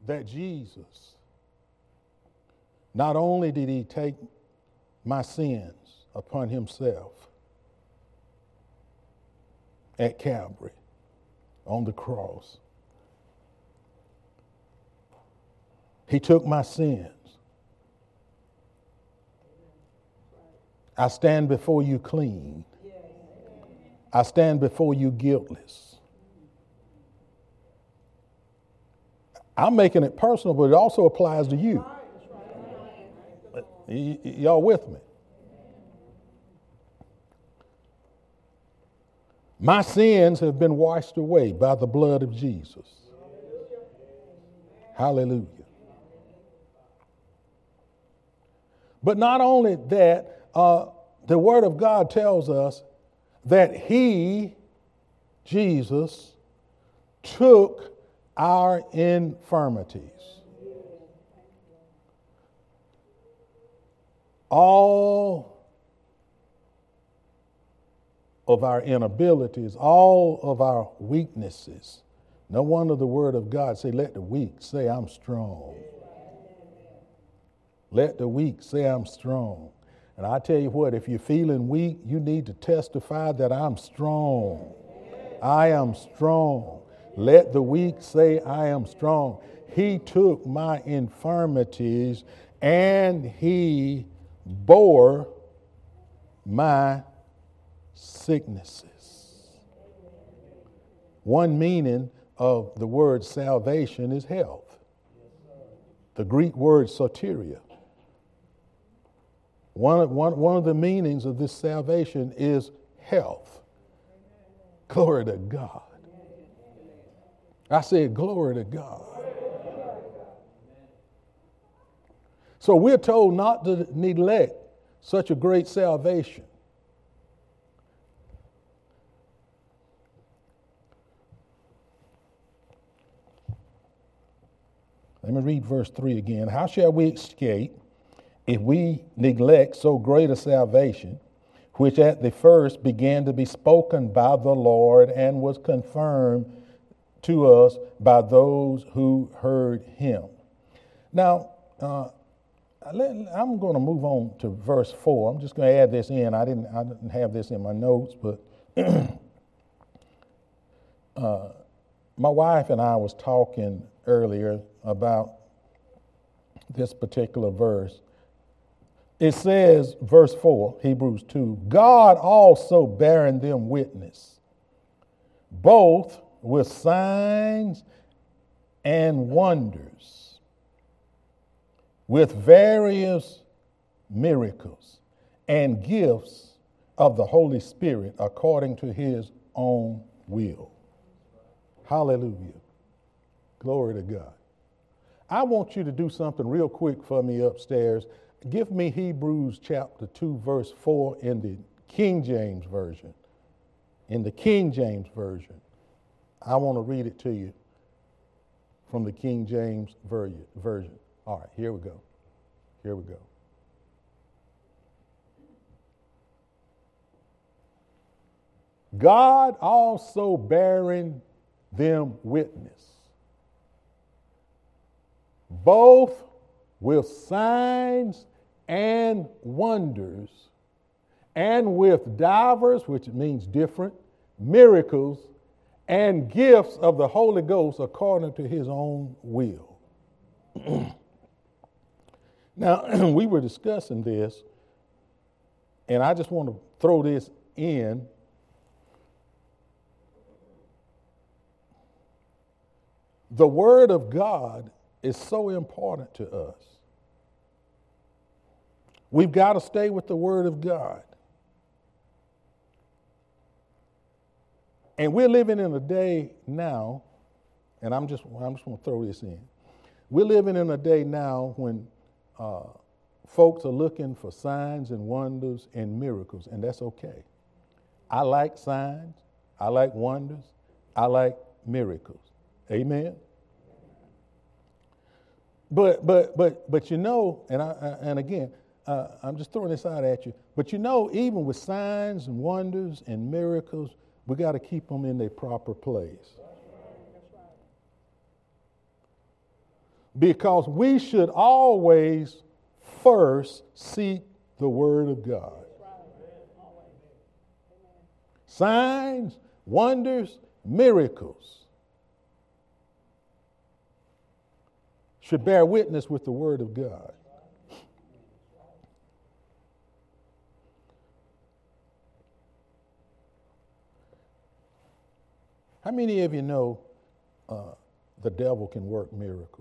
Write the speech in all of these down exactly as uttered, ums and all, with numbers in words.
that Jesus, not only did he take my sins upon himself at Calvary on the cross, he took my sins. I stand before you clean. I stand before you guiltless. I'm making it personal, but it also applies to you. Y- y- y'all with me? My sins have been washed away by the blood of Jesus. Hallelujah. But not only that, uh, the Word of God tells us that he, Jesus, took our infirmities. All of our inabilities, all of our weaknesses. No wonder the Word of God say, let the weak say I'm strong. Let the weak say I'm strong. And I tell you what, if you're feeling weak, you need to testify that I'm strong. I am strong. Let the weak say I am strong. He took my infirmities and he bore my sicknesses. One meaning of the word salvation is health. The Greek word soteria. One, one, one of the meanings of this salvation is health. Glory to God. I said glory to God. So we're told not to neglect such a great salvation. Let me read verse three again. How shall we escape if we neglect so great a salvation, which at the first began to be spoken by the Lord and was confirmed to us by those who heard him? Now, uh, I'm going to move on to verse four. I'm just going to add this in. I didn't, I didn't have this in my notes, but uh, my wife and I was talking earlier about this particular verse. It says, verse four, Hebrews two, God also bearing them witness, both with signs and wonders, with various miracles and gifts of the Holy Spirit according to his own will. Hallelujah. Glory to God. I want you to do something real quick for me upstairs. Give me Hebrews chapter two, verse four in the King James Version. In the King James Version. I want to read it to you from the King James Version. All right, here we go. Here we go. God also bearing them witness, both with signs and wonders, and with divers, which means different, miracles, and gifts of the Holy Ghost according to his own will. Now, we were discussing this, and I just want to throw this in. The Word of God is so important to us. We've got to stay with the Word of God. And we're living in a day now, and I'm just, I'm just going to throw this in. We're living in a day now when uh, folks are looking for signs and wonders and miracles, and that's okay. I like signs, I like wonders, I like miracles. Amen? But but but but you know, and I, I and again, uh, I'm just throwing this out at you. But you know, even with signs and wonders and miracles, we got to keep them in their proper place. because we should always first seek the Word of God. Signs, wonders, miracles should bear witness with the Word of God. How many of you know uh, the devil can work miracles?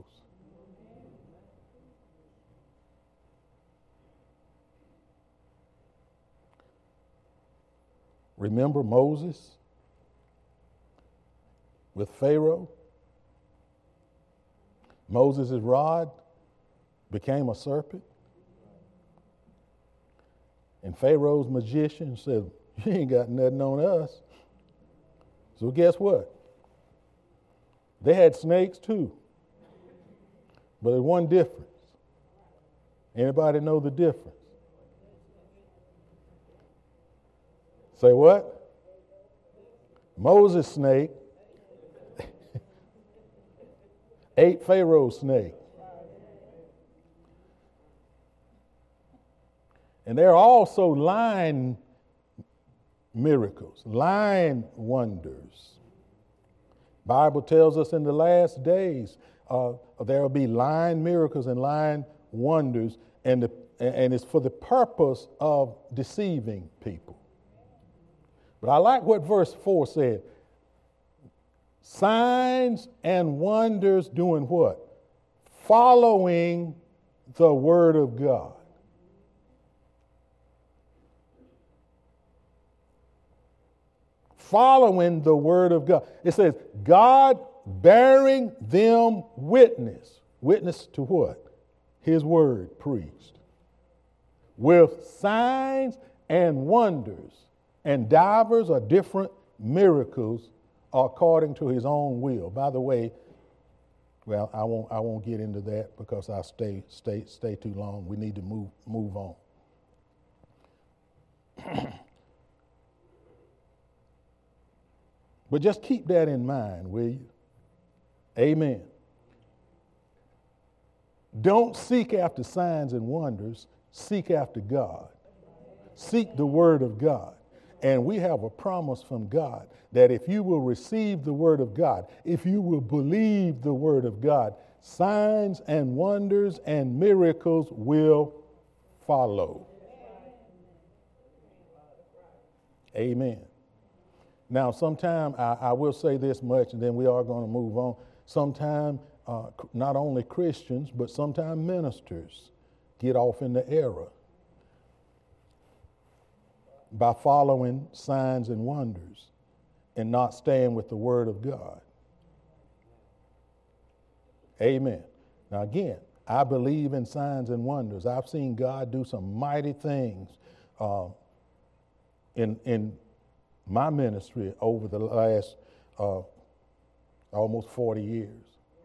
Remember Moses with Pharaoh? Moses' rod became a serpent. And Pharaoh's magician said, "You ain't got nothing on us." So guess what? They had snakes too. But there's one difference. Anybody know the difference? Say what? Moses' snake ate Pharaoh's snake. And there are also lying miracles, lying wonders. Bible tells us in the last days uh, there will be lying miracles and lying wonders, and, the, and it's for the purpose of deceiving people. But I like what verse four said. Signs and wonders doing what? Following the Word of God. Following the Word of God. It says, God bearing them witness. Witness to what? His Word preached. With signs and wonders and divers or different miracles according to his own will. By the way, well, I won't I won't get into that because I stay stay stay too long. We need to move move on. But just keep that in mind, will you? Amen. Don't seek after signs and wonders. Seek after God. Seek the Word of God. And we have a promise from God that if you will receive the Word of God, if you will believe the Word of God, signs and wonders and miracles will follow. Amen. Now, sometime, I, I will say this much, and then we are going to move on. Sometime, uh, not only Christians, but sometimes ministers get off in the error by following signs and wonders and not staying with the Word of God. Amen. Now again, I believe in signs and wonders. I've seen God do some mighty things uh, in in my ministry over the last uh, almost forty years.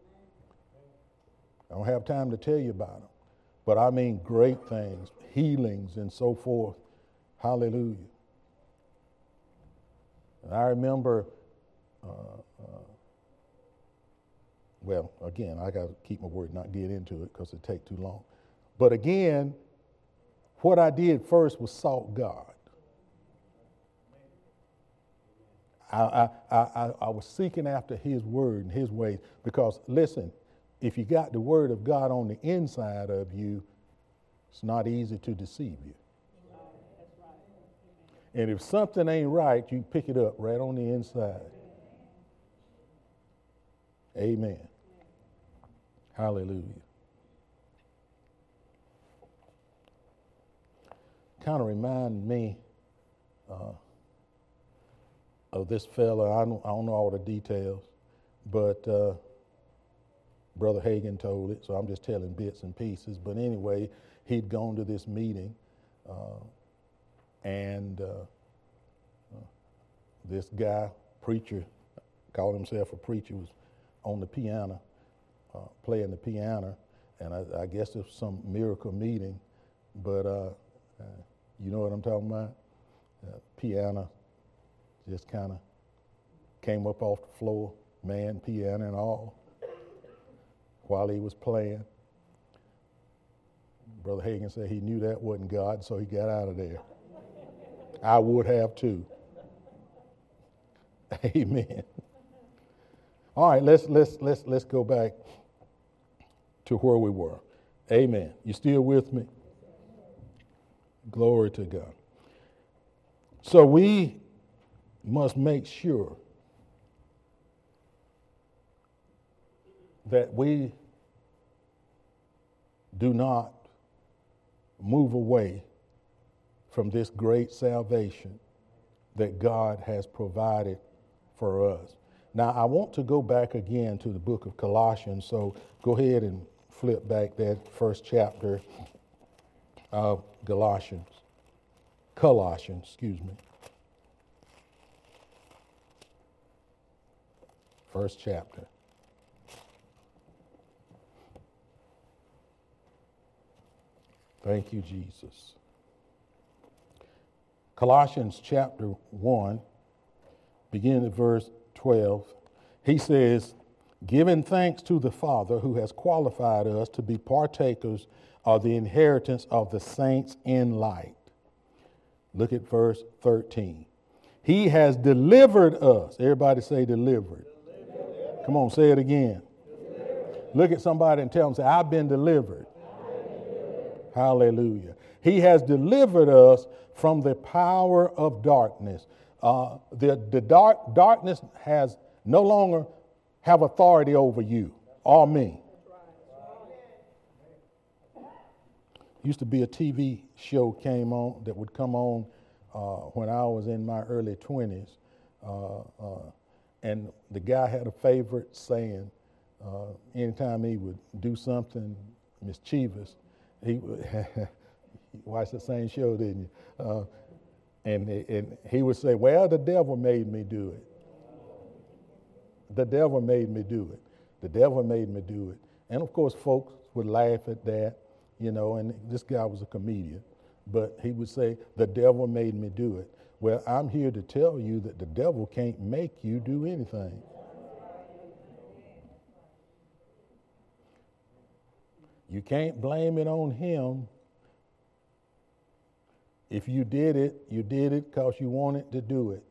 I don't have time to tell you about them, but I mean great things, healings and so forth. Hallelujah. And I remember, uh, uh, well, again, I got to keep my word, not get into it because it take too long. But again, what I did first was sought God. I, I, I, I was seeking after His Word and His ways because, listen, if you got the Word of God on the inside of you, it's not easy to deceive you. And if something ain't right, you pick it up right on the inside. Amen. Hallelujah. Kind of remind me uh, of this fella. I don't, I don't know all the details, but uh, Brother Hagin told it, so I'm just telling bits and pieces. But anyway, he'd gone to this meeting. Uh, And uh, uh, this guy, preacher, called himself a preacher, was on the piano, uh, playing the piano, and I, I guess it was some miracle meeting, but uh, uh, you know what I'm talking about? Uh, piano just kind of came up off the floor, man, piano and all. while he was playing. Brother Hagin said he knew that wasn't God, so he got out of there. I would have too. Amen. All right, let's let's let's let's go back to where we were. Amen. You still with me? Glory to God. So we must make sure that we do not move away from this great salvation that God has provided for us. Now, I want to go back again to the book of Colossians, so go ahead and flip back that first chapter of Galatians. Colossians, excuse me. First chapter. Thank you, Jesus. Colossians chapter one, beginning at verse twelve. He says, giving thanks to the Father who has qualified us to be partakers of the inheritance of the saints in light. Look at verse thirteen. He has delivered us. Everybody say delivered. Delivered. Come on, say it again. Delivered. Look at somebody and tell them, say, I've been delivered. Hallelujah. He has delivered us from the power of darkness. Uh, the the dark darkness has no longer have authority over you or me. Used to be a T V show came on that would come on uh, when I was in my early twenties, uh, uh, and the guy had a favorite saying. Uh, anytime he would do something mischievous, he would you watched the same show, didn't you? Uh, and, and he would say, well, the devil made me do it. The devil made me do it. The devil made me do it. And of course, folks would laugh at that, you know, and this guy was a comedian. But he would say, the devil made me do it. Well, I'm here to tell you that the devil can't make you do anything. You can't blame it on him. If you did it, you did it because you wanted to do it.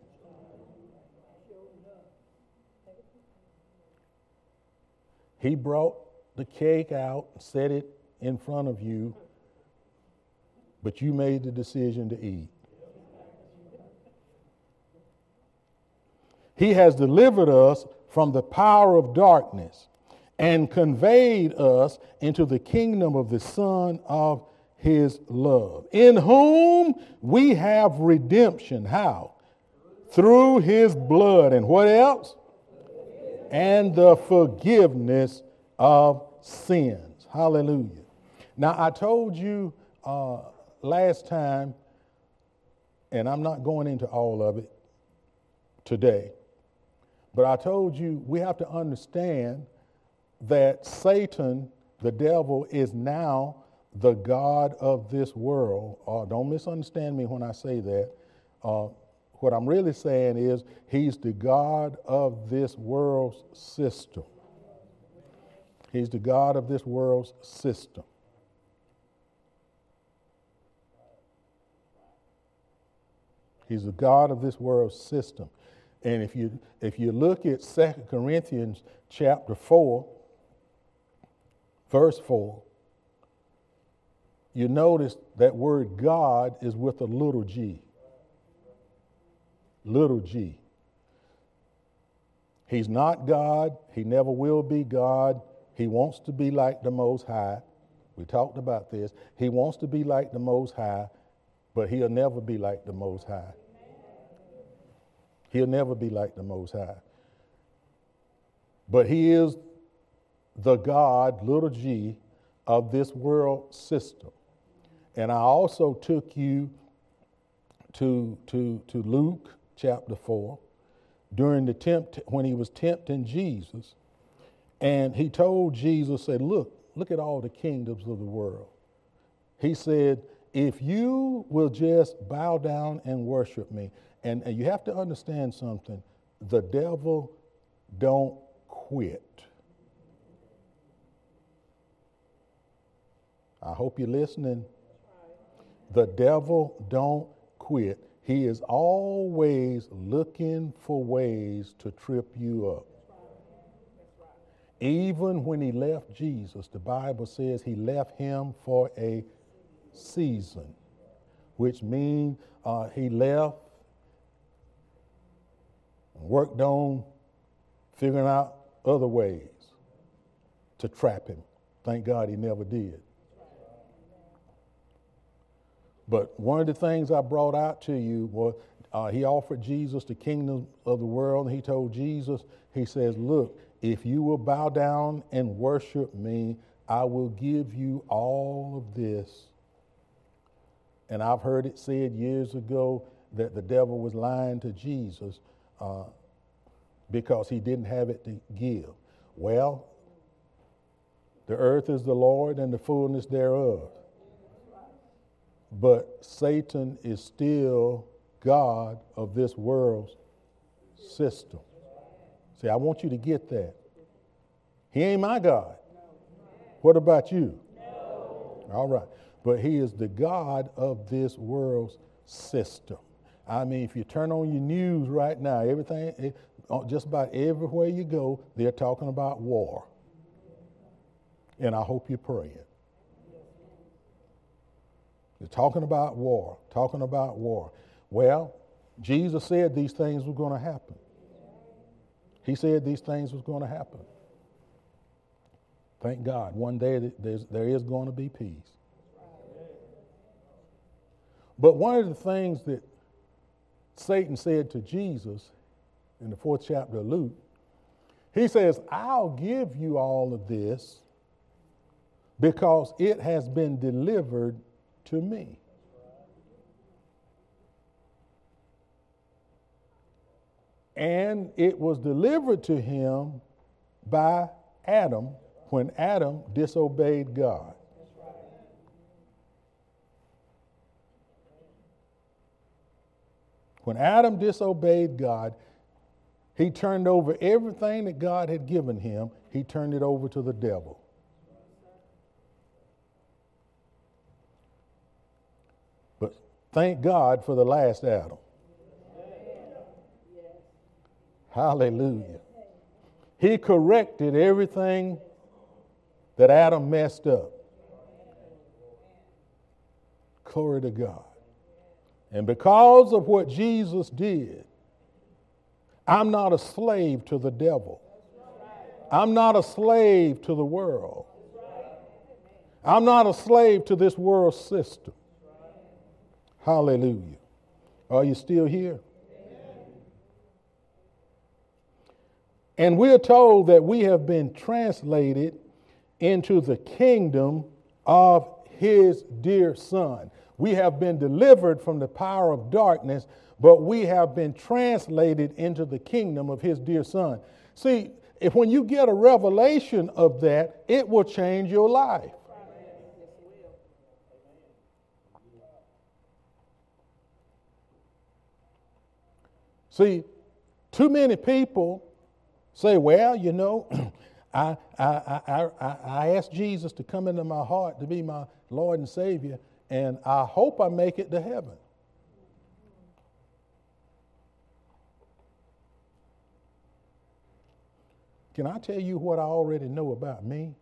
He brought the cake out, set it in front of you, but you made the decision to eat. He has delivered us from the power of darkness and conveyed us into the kingdom of the Son of His love, in whom we have redemption. How? Through His blood. And what else? And the forgiveness of sins. Hallelujah. Now, I told you uh, last time, and I'm not going into all of it today, but I told you we have to understand that Satan, the devil, is now the god of this world. Uh, don't misunderstand me when I say that. Uh, what I'm really saying is he's the god of this world's system. He's the god of this world's system. He's the god of this world's system. And if you if you look at Second Corinthians chapter four, verse four, you notice that word God is with a little g. Little g. He's not God. He never will be God. He wants to be like the Most High. We talked about this. He wants to be like the Most High, but he'll never be like the Most High. He'll never be like the Most High. But he is the God, little g, of this world system. And I also took you to, to, to Luke chapter four during the tempt when he was tempting Jesus. And he told Jesus, said, look, look at all the kingdoms of the world. He said, if you will just bow down and worship me, and, and you have to understand something, the devil don't quit. hope you're listening. The devil don't quit. He is always looking for ways to trip you up. Even when he left Jesus, the Bible says he left him for a season, which means uh, he left and worked on figuring out other ways to trap him. Thank God he never did. But one of the things I brought out to you was uh, he offered Jesus the kingdom of the world, and he told Jesus, he says, look, if you will bow down and worship me, I will give you all of this. And I've heard it said years ago that the devil was lying to Jesus uh, because he didn't have it to give. Well, the earth is the Lord and the fullness thereof. But Satan is still God of this world's system. See, I want you to get that. He ain't my God. What about you? No. All right. But he is the God of this world's system. I mean, if you turn on your news right now, everything, just about everywhere you go, they're talking about war. And I hope you're praying. They're talking about war, talking about war. Well, Jesus said these things were going to happen. He said these things was going to happen. Thank God. One day there's, there is going to be peace. But one of the things that Satan said to Jesus in the fourth chapter of Luke, he says, I'll give you all of this because it has been delivered to me. And it was delivered to him by Adam when Adam disobeyed God. When Adam disobeyed God, he turned over everything that God had given him, he turned it over to the devil. But thank God for the last Adam. Hallelujah. He corrected everything that Adam messed up. Glory to God. And because of what Jesus did, I'm not a slave to the devil. I'm not a slave to the world. I'm not a slave to this world system. Hallelujah. Are you still here? And we're told that we have been translated into the kingdom of his dear Son. We have been delivered from the power of darkness, but we have been translated into the kingdom of his dear Son. See, if when you get a revelation of that, it will change your life. See, too many people say, well, you know, I, I, I, I, I asked Jesus to come into my heart to be my Lord and Savior, and I hope I make it to heaven. Can I tell you what I already know about me?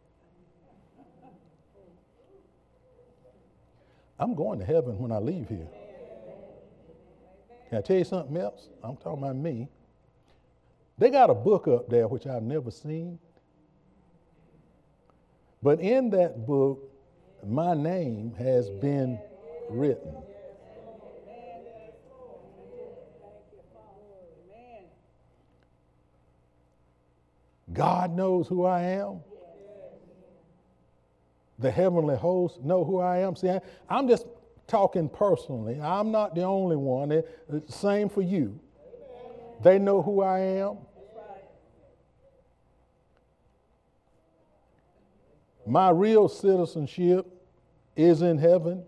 I'm going to heaven when I leave here. Can I tell you something else? I'm talking about me. They got a book up there which I've never seen. But in that book, my name has been written. God knows who I am. The heavenly hosts know who I am. See, I, I'm just talking personally. I'm not the only one. It's the same for you. They know who I am. My real citizenship is in heaven.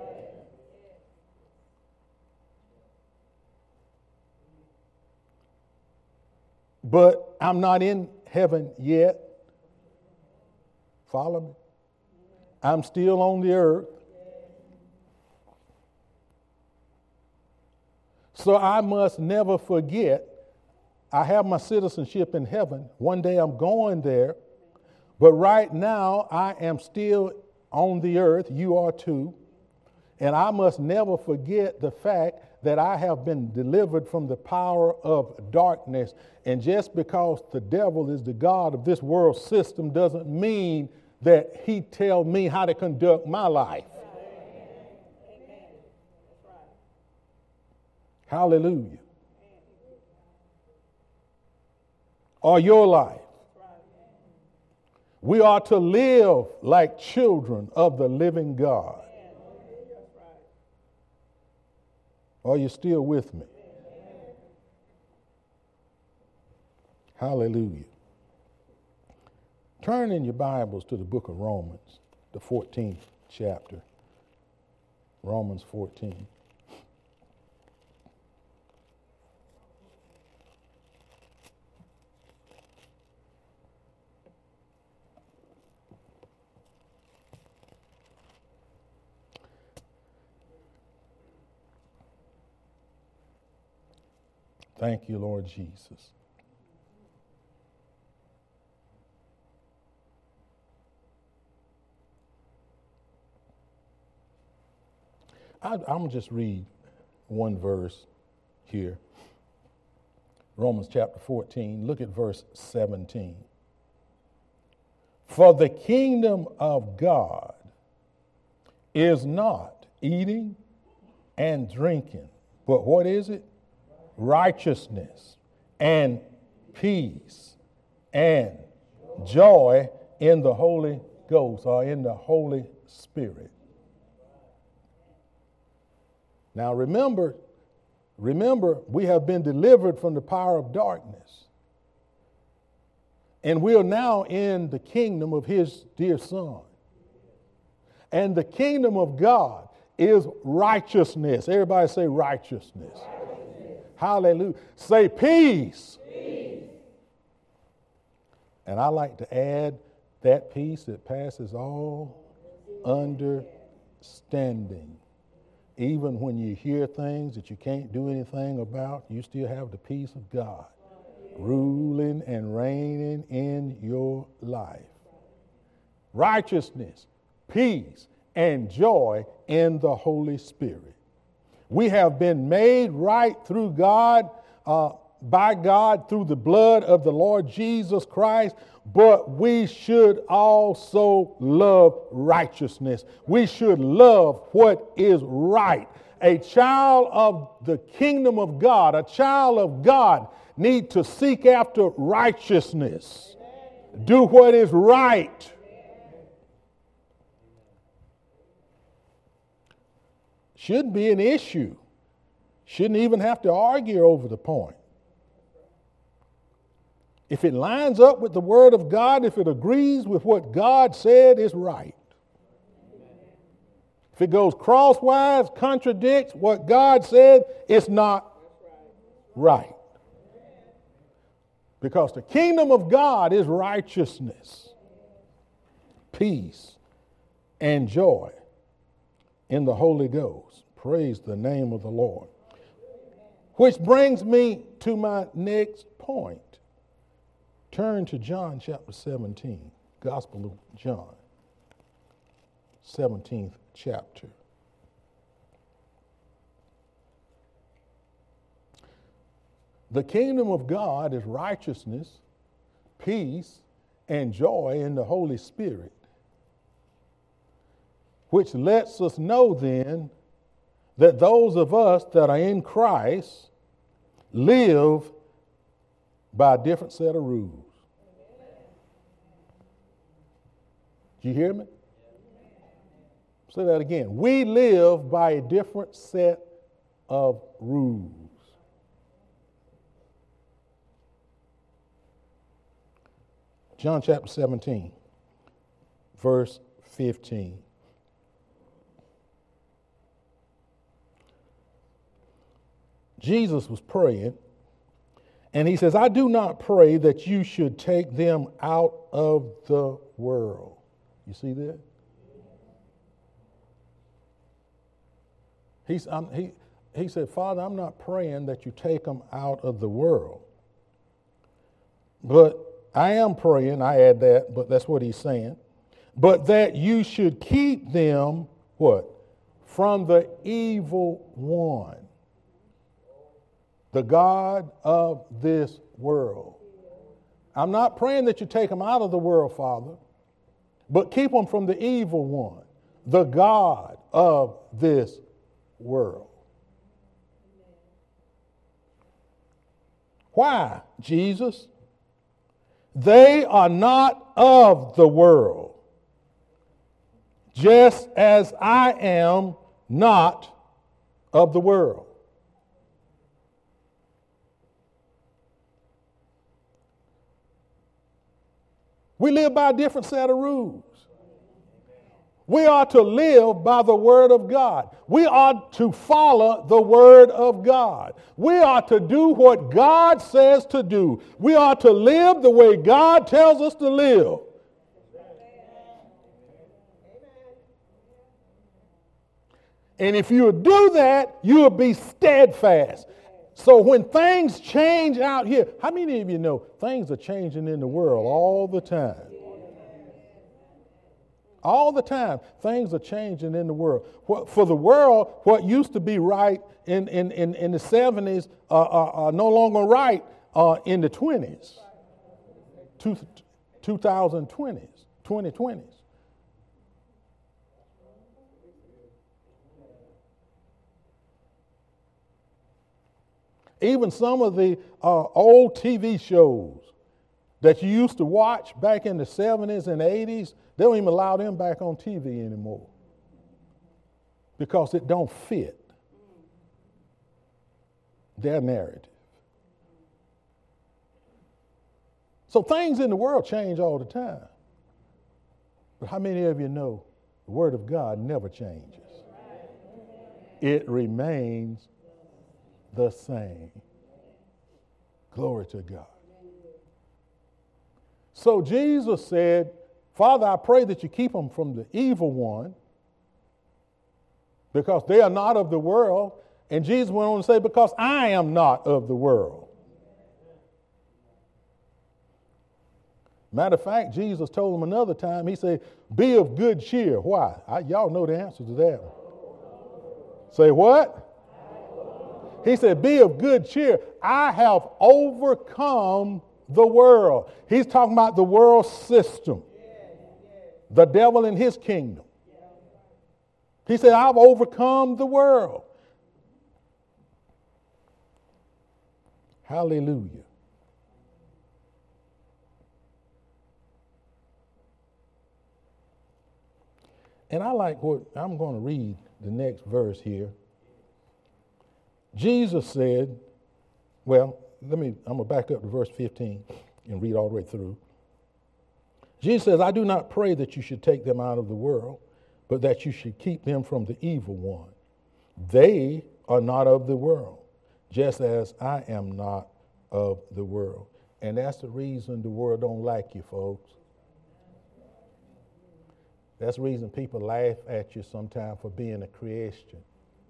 But I'm not in heaven yet. Follow me? I'm still on the earth. So I must never forget I have my citizenship in heaven. One day I'm going there. But right now I am still on the earth. You are too. And I must never forget the fact that I have been delivered from the power of darkness. And just because the devil is the god of this world system doesn't mean that he tell me how to conduct my life. Hallelujah. Or your life. We are to live like children of the living God. Are you still with me? Hallelujah. Turn in your Bibles to the book of Romans, the fourteenth chapter. Romans fourteen. Thank you, Lord Jesus. I, I'm going to just read one verse here. Romans chapter fourteen, look at verse seventeen. For the kingdom of God is not eating and drinking, but what is it? Righteousness and peace and joy in the Holy Ghost, or in the Holy Spirit. Now remember, remember, we have been delivered from the power of darkness. And we are now in the kingdom of his dear Son. And the kingdom of God is righteousness. Everybody say righteousness. Hallelujah. Say peace. Peace. And I like to add that peace that passes all understanding. Even when you hear things that you can't do anything about, you still have the peace of God ruling and reigning in your life. Righteousness, peace, and joy in the Holy Spirit. We have been made right through God, uh, by God, through the blood of the Lord Jesus Christ, but we should also love righteousness. We should love what is right. A child of the kingdom of God, a child of God, need to seek after righteousness. Do what is right. Shouldn't be an issue. Shouldn't even have to argue over the point. If it lines up with the Word of God, if it agrees with what God said is right. If it goes crosswise, contradicts what God said, it's not right. Because the kingdom of God is righteousness, peace, and joy in the Holy Ghost. Praise the name of the Lord. Which brings me to my next point. Turn to John chapter seventeen, Gospel of John, seventeenth chapter. The kingdom of God is righteousness, peace, and joy in the Holy Spirit, which lets us know then that those of us that are in Christ live by a different set of rules. Did you hear me? Say that again. We live by a different set of rules. John chapter seventeen, verse fifteen. Jesus was praying, and he says, I do not pray that you should take them out of the world. You see that? He's, um, he, he said, Father, I'm not praying that you take them out of the world. But I am praying, I add that, but that's what he's saying. But that you should keep them, what? From the evil one. The God of this world. I'm not praying that you take them out of the world, Father, but keep them from the evil one, the God of this world. Why, Jesus? They are not of the world, just as I am not of the world. We live by a different set of rules. We are to live by the Word of God. We are to follow the Word of God. We are to do what God says to do. We are to live the way God tells us to live. And if you do that, you'll be steadfast. So when things change out here, how many of you know things are changing in the world all the time? All the time, things are changing in the world. For the world, what used to be right in, in, in, in the seventies uh, are, are no longer right uh, in the twenties, two, twenty twenties, twenty twenties. Even some of the uh, old T V shows that you used to watch back in the seventies and eighties, they don't even allow them back on T V anymore because it don't fit their narrative. So things in the world change all the time. But how many of you know the Word of God never changes? It remains the same. Glory to God. So Jesus said, Father, I pray that you keep them from the evil one because they are not of the world. And Jesus went on to say, because I am not of the world. Matter of fact, Jesus told them another time, he said, be of good cheer. Why? I, y'all know the answer to that one. Say what? He said, be of good cheer. I have overcome the world. He's talking about the world system. The devil and his kingdom. He said, I've overcome the world. Hallelujah. And I like what, I'm going to read the next verse here. Jesus said, well, let me, I'm going to back up to verse fifteen and read all the way through. Jesus says, I do not pray that you should take them out of the world, but that you should keep them from the evil one. They are not of the world, just as I am not of the world. And that's the reason the world don't like you, folks. That's the reason people laugh at you sometimes for being a Christian.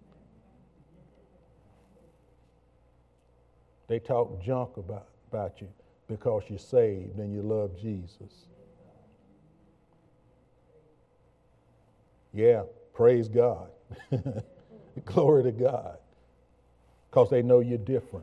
They talk junk about, about you because you're saved and you love Jesus. Yeah, praise God. Glory to God. Because they know you're different.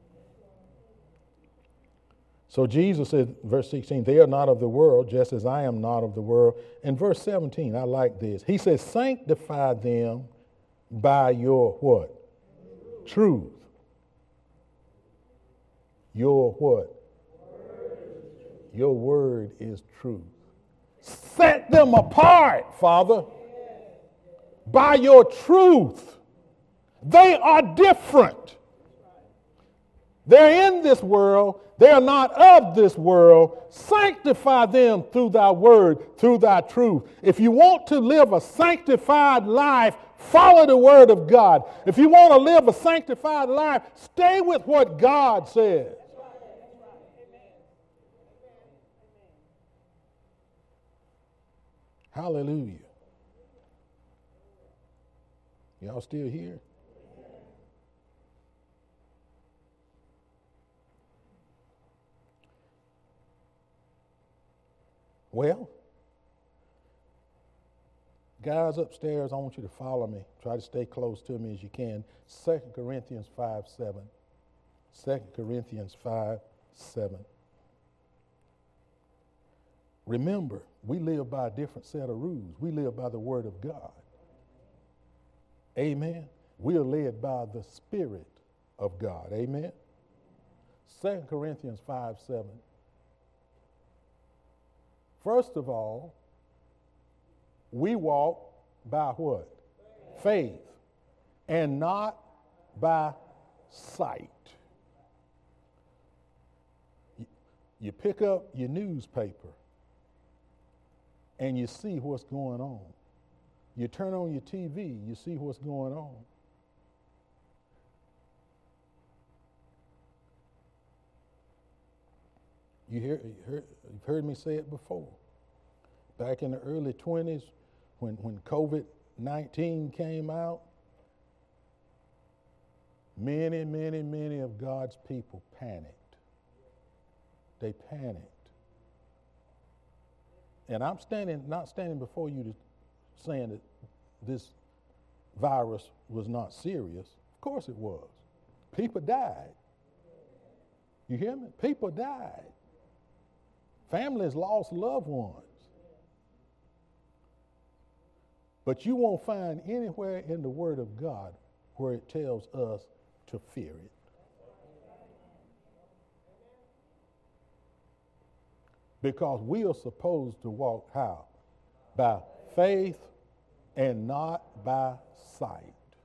So Jesus said, verse sixteen, they are not of the world, just as I am not of the world. And verse seventeen, I like this. He says, sanctify them by your what? Truth. Your what? Your word is truth. Set them apart, Father, by your truth. They are different. They're in this world. They are not of this world. Sanctify them through thy word, through thy truth. If you want to live a sanctified life, follow the word of God. If you want to live a sanctified life, stay with what God says. Hallelujah. Y'all still here? Well, guys upstairs, I want you to follow me. Try to stay close to me as you can. Second Corinthians five seven. Second Corinthians five seven. Remember, we live by a different set of rules. We live by the Word of God. Amen. We are led by the Spirit of God. Amen. Second Corinthians five seven. First of all, we walk by what? Faith. Faith, and not by sight. You, you pick up your newspaper and you see what's going on. You turn on your T V, you see what's going on. You hear, you heard, you've heard me say it before. Back in the early twenties, when, when COVID nineteen came out, many, many, many of God's people panicked. They panicked. And I'm standing, not standing before you to saying that this virus was not serious. Of course it was. People died. You hear me? People died. Families lost loved ones. But you won't find anywhere in the Word of God where it tells us to fear it. Because we are supposed to walk how? By faith and not by sight.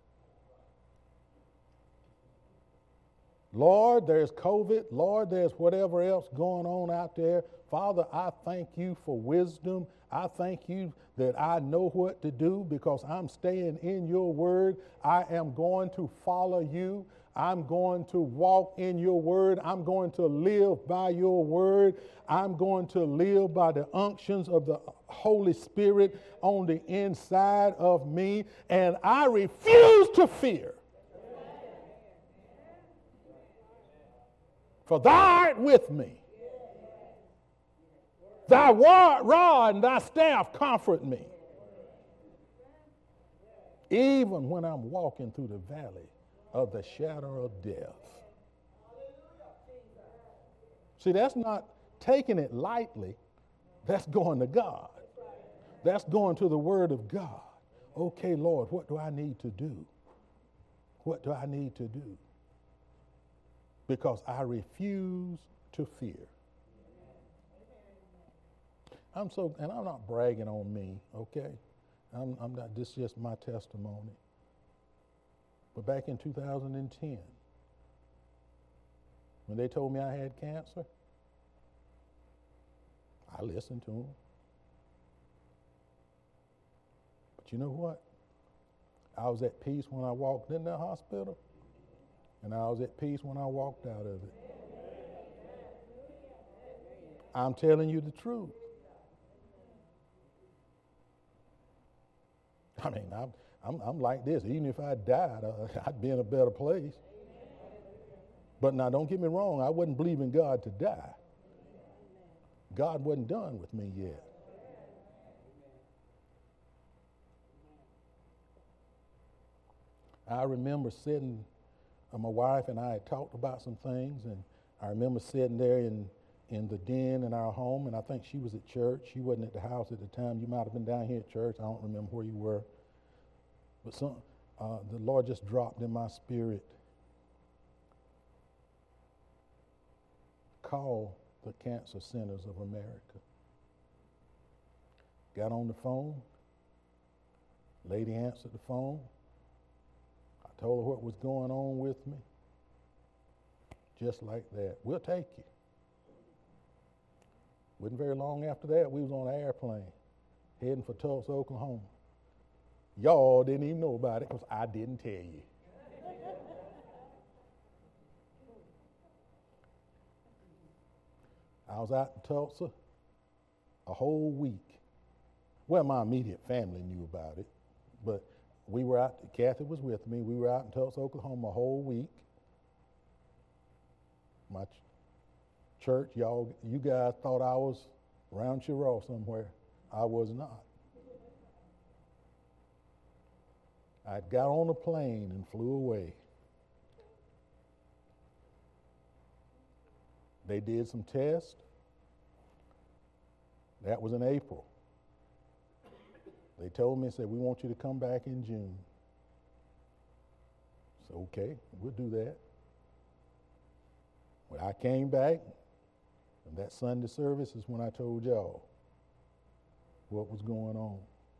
Lord, there's COVID. Lord, there's whatever else going on out there. Father, I thank you for wisdom. I thank you that I know what to do because I'm staying in your word. I am going to follow you. I'm going to walk in your word. I'm going to live by your word. I'm going to live by the unctions of the Holy Spirit on the inside of me. And I refuse to fear. For thou art with me. Thy rod and thy staff comfort me. Even when I'm walking through the valley of the shadow of death. See, that's not taking it lightly. That's going to God. That's going to the Word of God. Okay, Lord, what do I need to do? What do I need to do? Because I refuse to fear. I'm so, and I'm not bragging on me, okay? I'm, I'm not, this is just my testimony. But back in two thousand ten, when they told me I had cancer, I listened to them. But you know what? I was at peace when I walked in the hospital, and I was at peace when I walked out of it. I'm telling you the truth. I mean, I'm, I'm, I'm like this. Even if I died, uh, I'd be in a better place. But now, don't get me wrong. I wasn't believing God to die. God wasn't done with me yet. I remember sitting, uh, my wife and I had talked about some things, and I remember sitting there in, in the den in our home, and I think she was at church. She wasn't at the house at the time. You might have been down here at church. I don't remember where you were. But some, uh, the Lord just dropped in my spirit, call the Cancer Centers of America. Got on the phone. Lady answered the phone. I told her what was going on with me. Just like that. We'll take you. Wasn't very long after that, we was on an airplane heading for Tulsa, Oklahoma. Y'all didn't even know about it because I didn't tell you. I was out in Tulsa a whole week. Well, my immediate family knew about it, but we were out, Kathy was with me, we were out in Tulsa, Oklahoma a whole week. My ch- church, y'all, you guys thought I was around Chirac somewhere. I was not. I got on a plane and flew away. They did some tests. That was in April. They told me, said, we want you to come back in June. So, okay, we'll do that. When I came back, and that Sunday service is when I told y'all what was going on.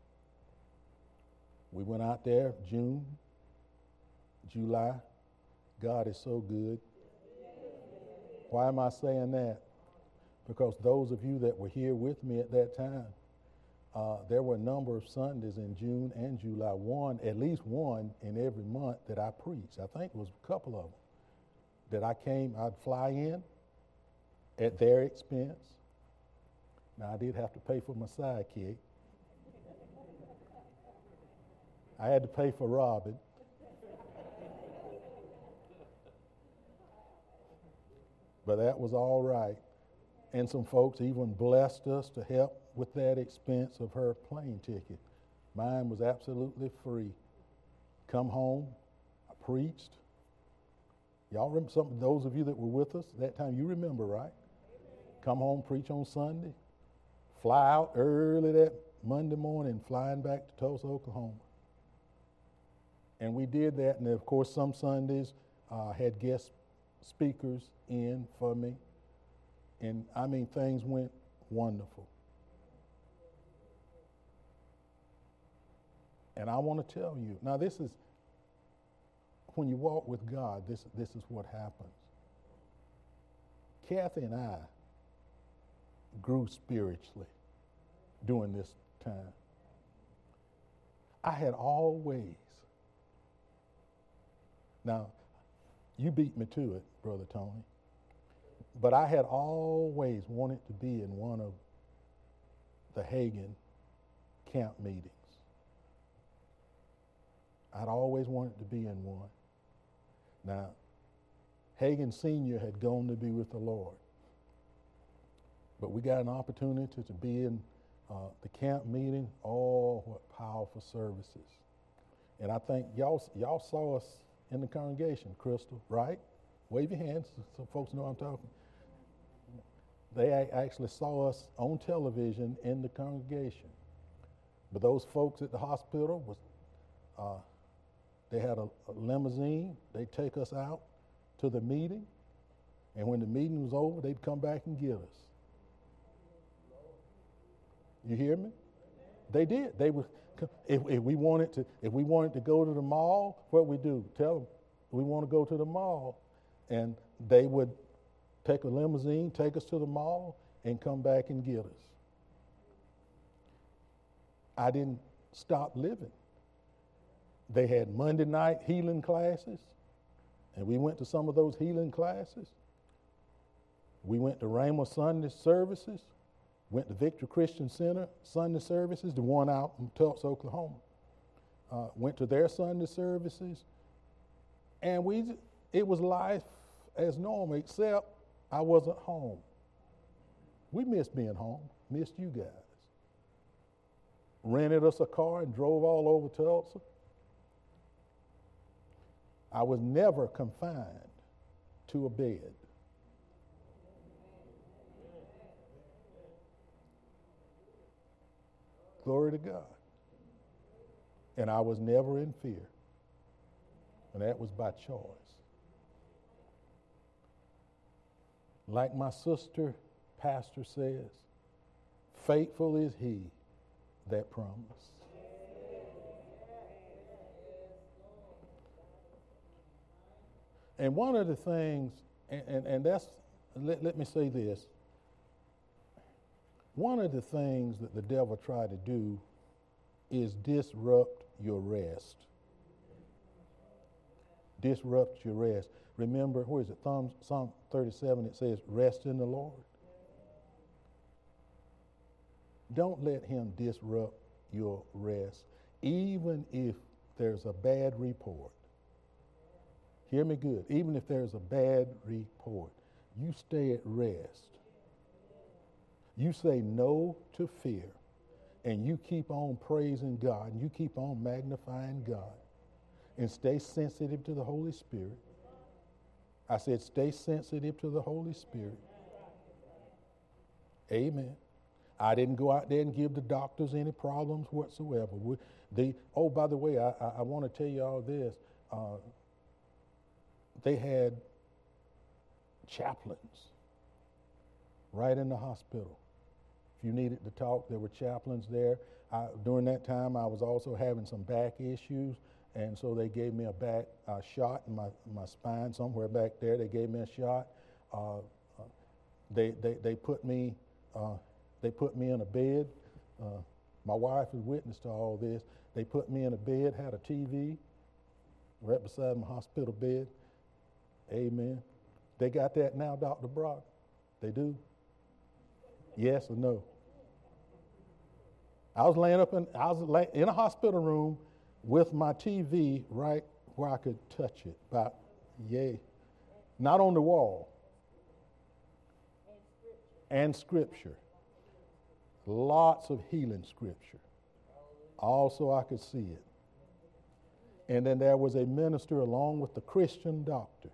We went out there June, July. God is so good. Why am I saying that? Because those of you that were here with me at that time, uh, there were a number of Sundays in June and July, one, at least one in every month that I preached. I think it was a couple of them that I came, I'd fly in at their expense. Now, I did have to pay for my sidekick. I had to pay for Robin. But that was all right. And some folks even blessed us to help with that expense of her plane ticket. Mine was absolutely free. Come home, I preached. Y'all remember, some those of you that were with us that time, you remember, right? Come home, preach on Sunday, fly out early that Monday morning, flying back to Tulsa, Oklahoma. And we did that, and of course some Sundays uh, had guest speakers in for me. And I mean, things went wonderful. And I want to tell you, now this is, when you walk with God, this, this is what happens. Kathy and I grew spiritually during this time. I had always, now you beat me to it, Brother Tony, but I had always wanted to be in one of the Hagin camp meetings. I'd always wanted to be in one. Now, Hagin Senior had gone to be with the Lord, but we got an opportunity to be in uh, the camp meeting. Oh, what powerful services. And I think y'all, y'all saw us in the congregation, Crystal, right? Wave your hands so folks know I'm talking. They actually saw us on television in the congregation. But those folks at the hospital, was, uh, they had a, a limousine. They'd take us out to the meeting. And when the meeting was over, they'd come back and get us. You hear me? They did. They would. If, if we wanted to, if we wanted to go to the mall, what we do? Tell them we want to go to the mall, and they would take a limousine, take us to the mall, and come back and get us. I didn't stop living. They had Monday night healing classes, and we went to some of those healing classes. We went to Rhema Sunday services. Went to Victory Christian Center Sunday services, the one out in Tulsa, Oklahoma. Uh, went to their Sunday services, and we it was life as normal, except I wasn't home. We missed being home, missed you guys. Rented us a car and drove all over Tulsa. I was never confined to a bed. Glory to God. And I was never in fear. And that was by choice. Like my sister pastor says, faithful is he that promised. And one of the things, and, and, and that's, let, let me say this. One of the things that the devil tried to do is disrupt your rest. Disrupt your rest. Remember, where is it? Psalm thirty-seven, it says, rest in the Lord. Don't let him disrupt your rest. Even if there's a bad report, hear me good, even if there's a bad report, you stay at rest. You say no to fear, and you keep on praising God, and you keep on magnifying God, and stay sensitive to the Holy Spirit. I said stay sensitive to the Holy Spirit. Amen. I didn't go out there and give the doctors any problems whatsoever. We, they, oh, by the way, I, I, I want to tell you all this. Uh, they had chaplains right in the hospital. If you needed to talk, there were chaplains there. I, during that time, I was also having some back issues, and so they gave me a back uh, shot in my, my spine somewhere back there. They gave me a shot. Uh, uh, they, they, they put me uh, they put me in a bed. Uh, my wife is witness to all this. They put me in a bed, had a T V right beside my hospital bed. Amen. They got that now, Doctor Brock? They do? Yes or no? I was laying up in, I was lay, in a hospital room with my T V right where I could touch it. About, yay. Not on the wall. And scripture. Lots of healing scripture. Also, I could see it. And then there was a minister along with the Christian doctor.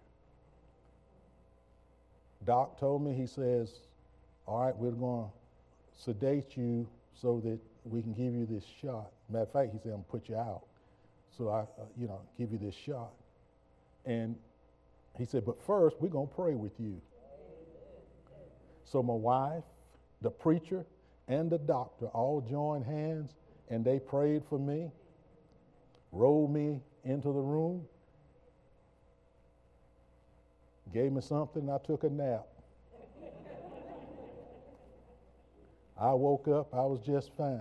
Doc told me, he says, all right, we're going to sedate you so that we can give you this shot. Matter of fact, he said, I'm going to put you out. So I, uh, you know, give you this shot. And he said, but first, we're going to pray with you. So my wife, the preacher, and the doctor all joined hands, and they prayed for me, rolled me into the room, gave me something, I took a nap. I woke up, I was just fine.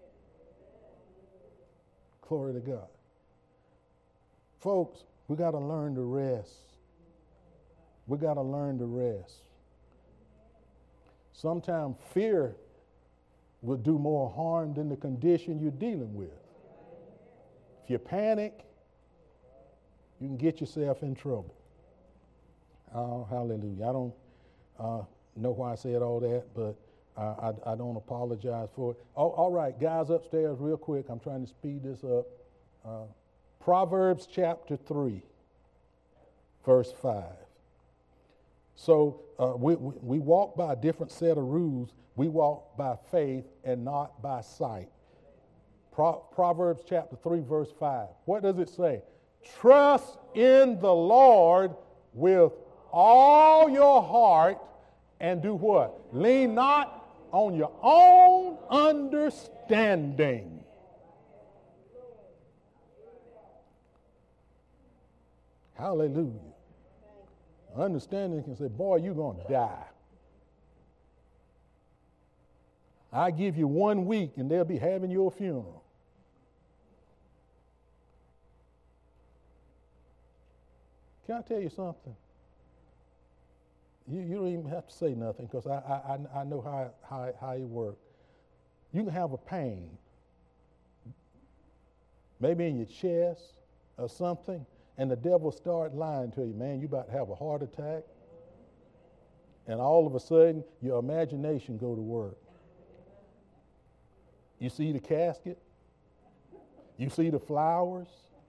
Glory to God. Folks, we got to learn to rest. We got to learn to rest. Sometimes fear will do more harm than the condition you're dealing with. If you panic, you can get yourself in trouble. Oh, hallelujah. I don't uh, know why I said all that, but uh, I, I don't apologize for it. Oh, all right, guys upstairs, real quick. I'm trying to speed this up. Uh, Proverbs chapter three, verse five. So uh, we, we, we walk by a different set of rules. We walk by faith and not by sight. Pro- Proverbs chapter three, verse five. What does it say? Trust in the Lord with all your heart and do what? Lean not on your own understanding. Hallelujah. Understanding can say, boy, you're going to die. I give you one week and they'll be having your funeral. Can I tell you something? You, you don't even have to say nothing because I, I, I know how, how, how it works. You can have a pain, maybe in your chest or something, and the devil start lying to you, man, you about to have a heart attack. And all of a sudden, your imagination go to work. You see the casket. You see the flowers.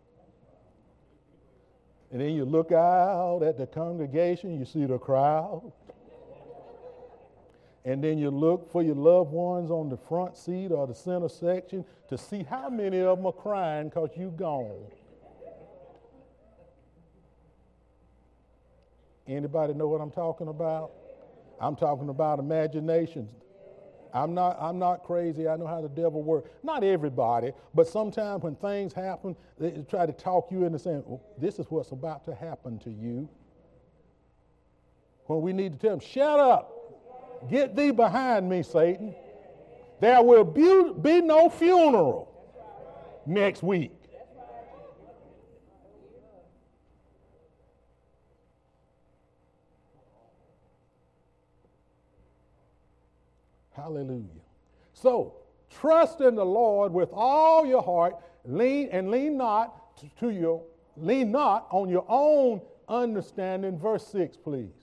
And then you look out at the congregation, you see the crowd. And then you look for your loved ones on the front seat or the center section to see how many of them are crying because you gone. Anybody know what I'm talking about? I'm talking about imaginations. I'm not, I'm not crazy. I know how the devil works. Not everybody, but sometimes when things happen, they try to talk you into saying, well, this is what's about to happen to you. When we need to tell them, shut up. Get thee behind me, Satan. There will be, be no funeral next week. Hallelujah. So, trust in the Lord with all your heart Lean and lean not to, to your lean not on your own understanding. Verse six, please.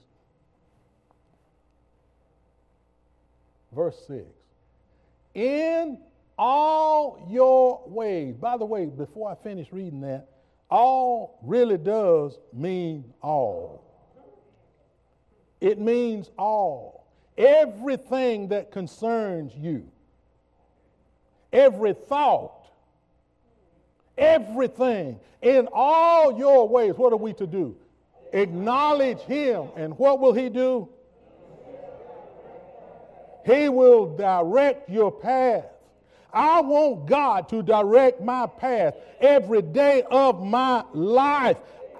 Verse six. In all your ways. By the way, before I finish reading that, all really does mean all. It means all. Everything that concerns you. Every thought. Everything. In all your ways, what are we to do? Acknowledge him. And what will he do? He will direct your path. I want God to direct my path every day of my life.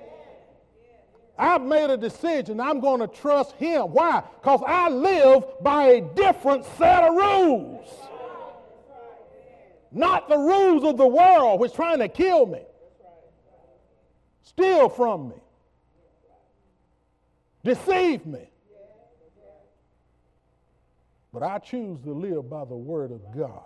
I've made a decision. I'm going to trust him. Why? Because I live by a different set of rules. Not the rules of the world which is trying to kill me, steal from me, deceive me. But I choose to live by the word of God.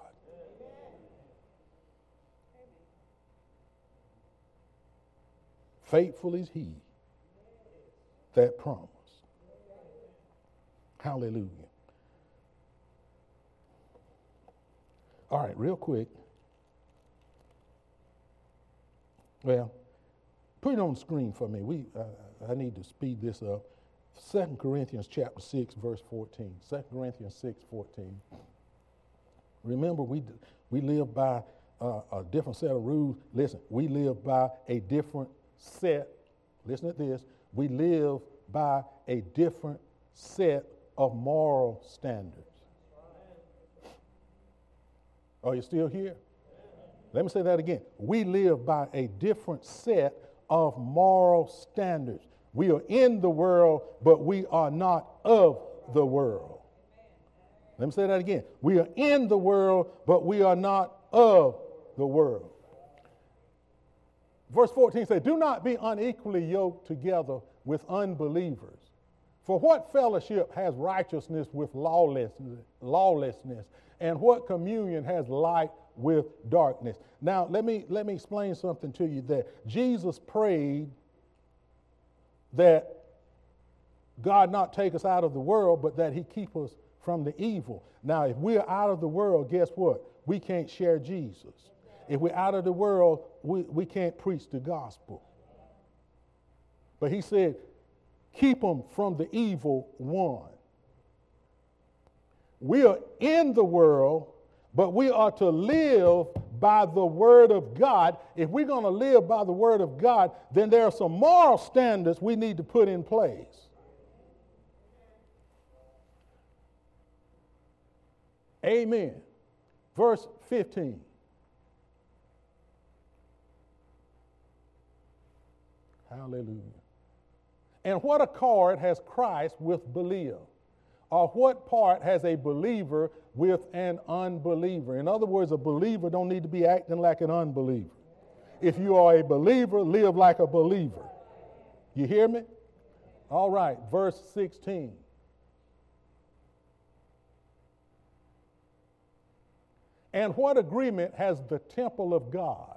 Faithful is he that promised. Hallelujah. All right, real quick. Well, put it on the screen for me. We, uh, I need to speed this up. Second Corinthians chapter six, verse fourteen. Second Corinthians six, fourteen. Remember, we we live by uh, a different set of rules. Listen, we live by a different set. Listen to this. We live by a different set of moral standards. Are you still here? Let me say that again. We live by a different set of moral standards. We are in the world, but we are not of the world. Let me say that again. We are in the world, but we are not of the world. Verse fourteen says, do not be unequally yoked together with unbelievers. For what fellowship has righteousness with lawlessness, lawlessness, and what communion has light with darkness? Now, let me, let me explain something to you there. Jesus prayed that God not take us out of the world, but that he keep us from the evil. Now, if we're out of the world, guess what? We can't share Jesus. If we're out of the world, we, we can't preach the gospel. But he said, keep them from the evil one. We are in the world, but we are to live by the word of God. If we're going to live by the word of God, then there are some moral standards we need to put in place. Amen. Verse fifteen. Hallelujah. And what accord has Christ with Belial? Or what part has a believer with an unbeliever? In other words, a believer don't need to be acting like an unbeliever. If you are a believer, live like a believer. You hear me? All right, verse sixteen. And what agreement has the temple of God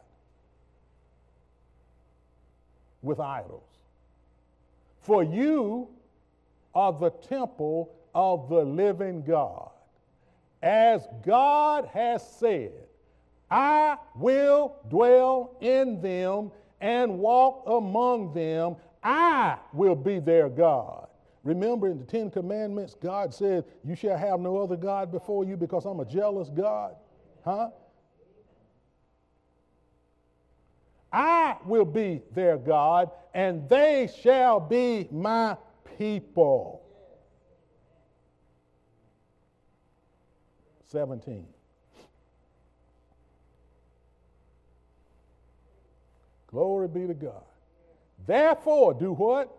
with idols? For you are the temple of the living God. As God has said, I will dwell in them and walk among them. I will be their God. Remember in the Ten Commandments, God said, you shall have no other God before you because I'm a jealous God. Huh? I will be their God, and they shall be my people. seventeen. Glory be to God. Therefore, do what?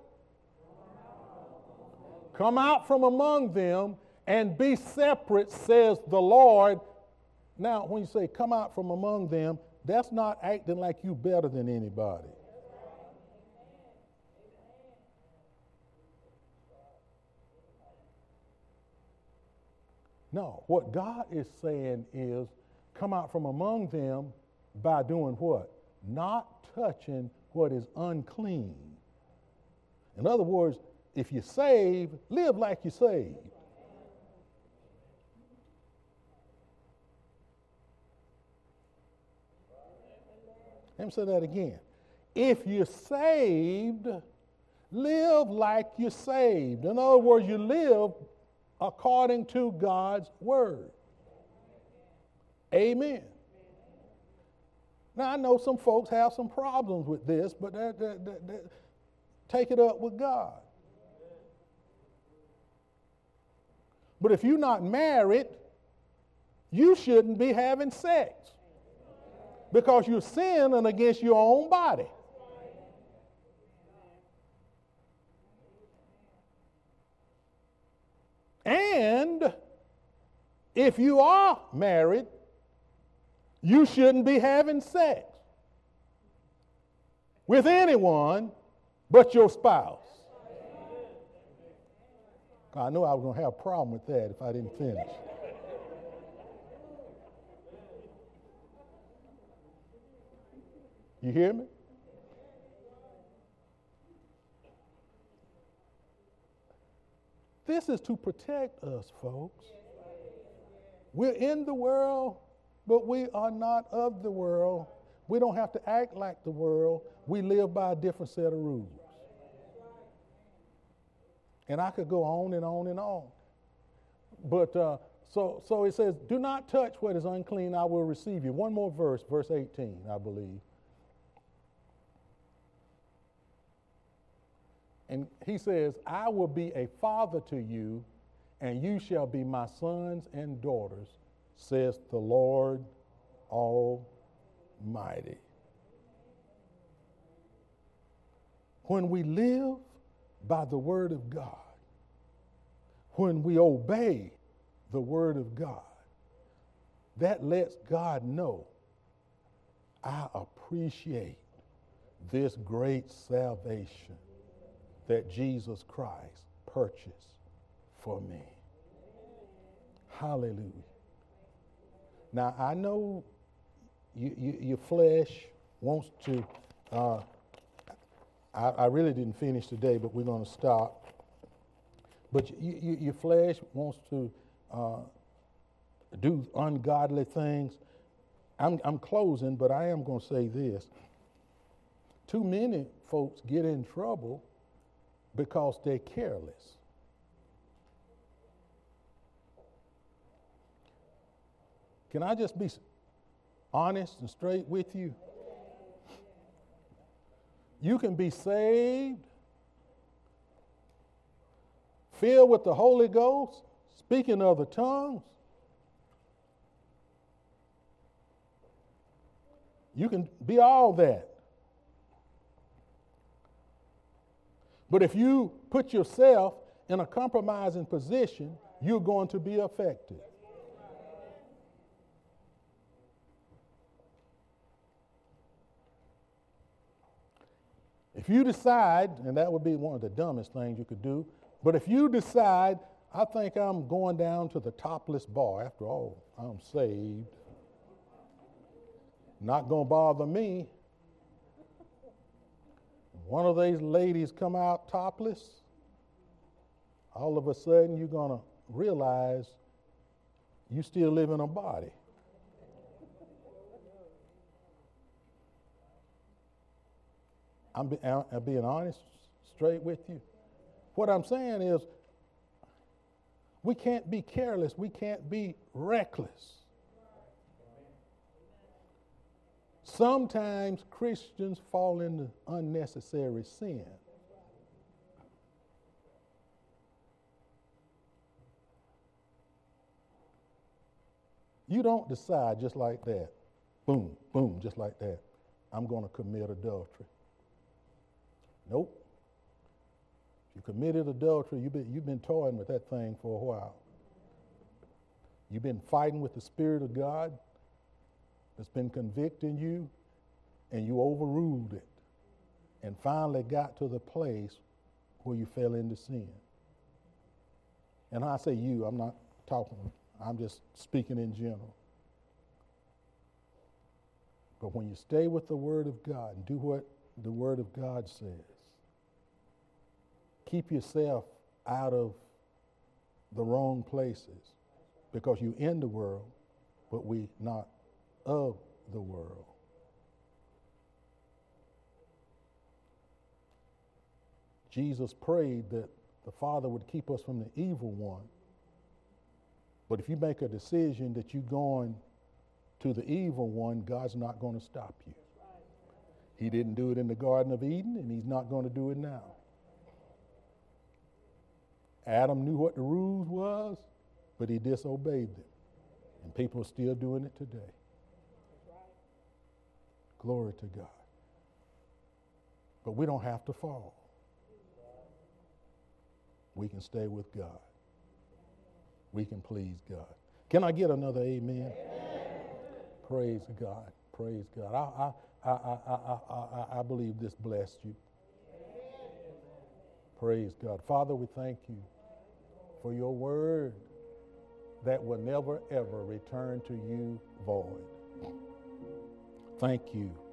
Come out from among them and be separate, says the Lord. Now, when you say come out from among them, that's not acting like you better than anybody. No, what God is saying is come out from among them by doing what? Not touching what is unclean. In other words, if you're saved, live like you're saved. Let me say that again. If you're saved, live like you're saved. In other words, you live according to God's word. Amen. Now, I know some folks have some problems with this, but they're, they're, they're, they're, take it up with God. But if you're not married, you shouldn't be having sex because you're sinning against your own body. And if you are married, you shouldn't be having sex with anyone but your spouse. I knew I was going to have a problem with that if I didn't finish. You hear me? This is to protect us, folks. We're in the world, but we are not of the world. We don't have to act like the world. We live by a different set of rules. And I could go on and on and on. But uh, so, so it says, do not touch what is unclean, I will receive you. One more verse, verse eighteen, I believe. And he says, I will be a father to you, and you shall be my sons and daughters, says the Lord Almighty. When we live by the word of God, when we obey the word of God, that lets God know, I appreciate this great salvation that Jesus Christ purchased for me. Hallelujah. Now, I know you, you, your flesh wants to, uh, I, I really didn't finish today, but we're going to stop. But you, you, your flesh wants to uh, do ungodly things. I'm, I'm closing, but I am going to say this. Too many folks get in trouble because they're careless. Can I just be honest and straight with you? You can be saved, filled with the Holy Ghost, speaking other tongues. You can be all that. But if you put yourself in a compromising position, you're going to be affected. If you decide, and that would be one of the dumbest things you could do, but if you decide, I think I'm going down to the topless bar. After all, I'm saved. Not going to bother me. One of these ladies come out topless, all of a sudden you're going to realize you still live in a body. I'm, be, I'm being honest, straight with you. What I'm saying is we can't be careless. We can't be reckless. Sometimes Christians fall into unnecessary sin. You don't decide just like that. Boom, boom, just like that. I'm going to commit adultery. Nope. If you committed adultery, you've been, you've been toying with that thing for a while. You've been fighting with the Spirit of God that's been convicting you, and you overruled it and finally got to the place where you fell into sin. And I say you, I'm not talking, I'm just speaking in general. But when you stay with the Word of God and do what the Word of God says, keep yourself out of the wrong places, because you're in the world, but we not of the world. Jesus prayed that the Father would keep us from the evil one. But if you make a decision that you're going to the evil one, God's not going to stop you. He didn't do it in the Garden of Eden, and he's not going to do it now. Adam knew what the rules was, but he disobeyed them. And people are still doing it today. Glory to God. But we don't have to fall. We can stay with God. We can please God. Can I get another amen? Amen. Praise God. Praise God. I, I, I, I, I, I believe this blessed you. Amen. Praise God. Father, we thank you for your word that will never, ever return to you void. Thank you